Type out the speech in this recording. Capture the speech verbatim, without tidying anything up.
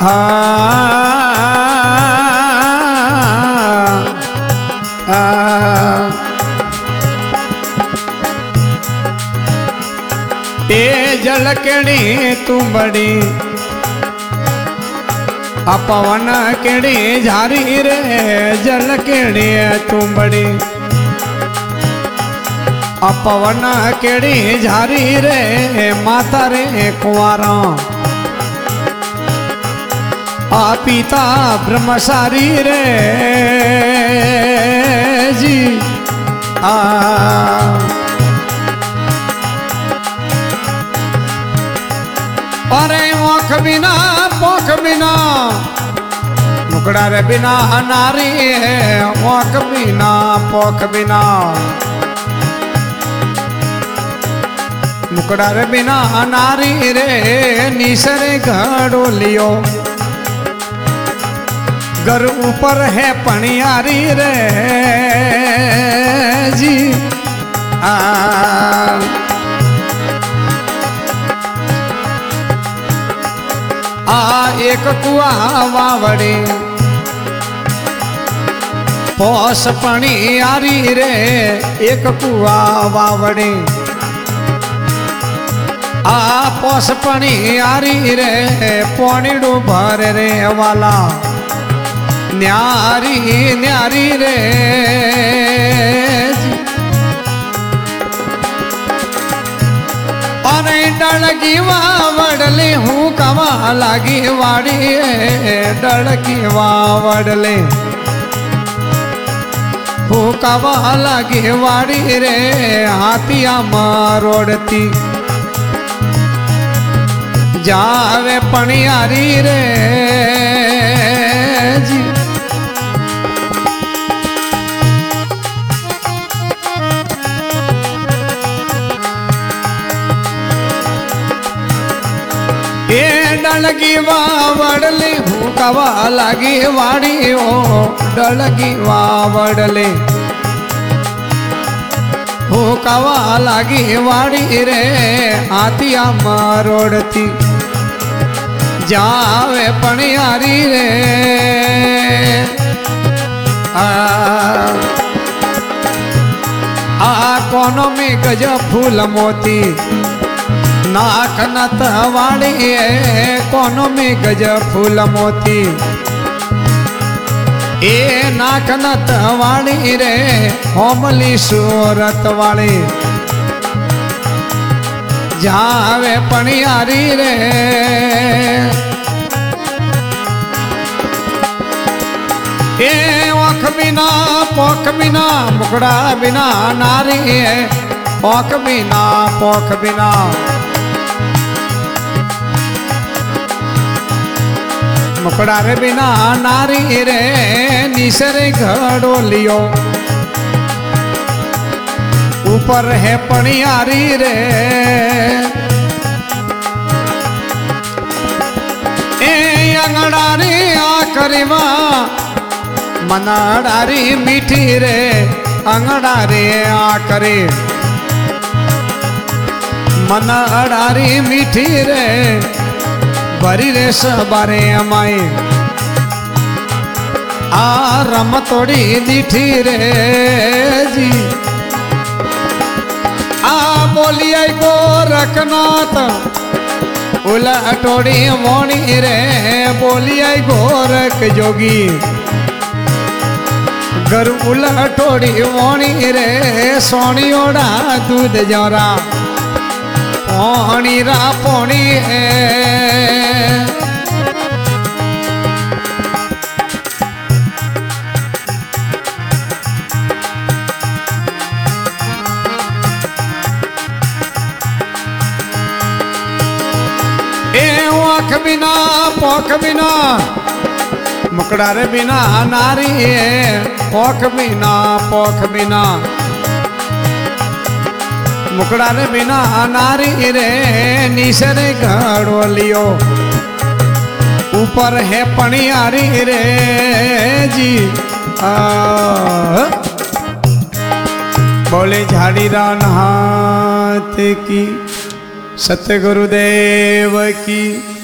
ए जलकेड़ी तू बड़ी आ पवन केड़ी झारी रे जलकेड़ी तू बड़ी आ पवन केड़ी झारी रे माता रे कुंवारा आ पिता ब्रह्मचारी रे जी आ अरे ओख बिना पोख बिना मुकड़ा रे बिना नारी है ओख बिना पोख बिना मुकड़ा रे बिना नारी रे निसरे घड़ो लियो घर ऊपर है पनियारी रे जी आ आ एक कुआ वावड़े पोस पनियारी रे एक कुआ वावड़े आ पोस पनियारी रे पोनीडू भर रे वाला न्यारी न्यारी रे अरे डड़की वावड़ले हूँ कवा लागी वाड़ी डड़की वावड़ले हूँ कवा लागी वाड़ी रे हाथिया मारोड़ती जावे पनियारी रे जी डलगी वावड़ले भूकवा लगी वाड़ी ओ डलगी वावड़ले भूकवा लगी वाड़ी रे आतिया मारोड़ती जावे पनियारी रे आ, आ कोनो में गज फूल मोती नाक नत वाड़ी कोनो में गज फूल मोती ए नाक नत वाड़ी रे होमली सूरत वाली जावे पनियारी रे ए ओख बिना पोख बिना मुकड़ा बिना नारी है ओख बिना पोख बिना मुकड़ा रे बिना नारी रे निसरे घड़ो लियो ऊपर है पनियारी रे ए अंगड़ारी आकरीवा मनाडारी मीठी रे अंगड़ारी आकरी मनाडारी मीठी रे बरी रे सबारे अमाई आ रम तोड़ी दीठी रे जी आ बोलिए को रखनाथ उला टोड़ी मोनी रे बोलिए गोरख जोगी घर उला टोड़ी मोनी रे सोनियोड़ा दूध जोरा पोनी रा पोनी है ओख बिना पोख बिना मुकड़ा रे बिना नारी है ओख बिना पोख बिना मुकड़ा रे बिना नारी रे निसरे घड़ो लियो ऊपर है पनियारी रे जी आ बोले झाड़ी रान हाथ की सतगुरुदेव की।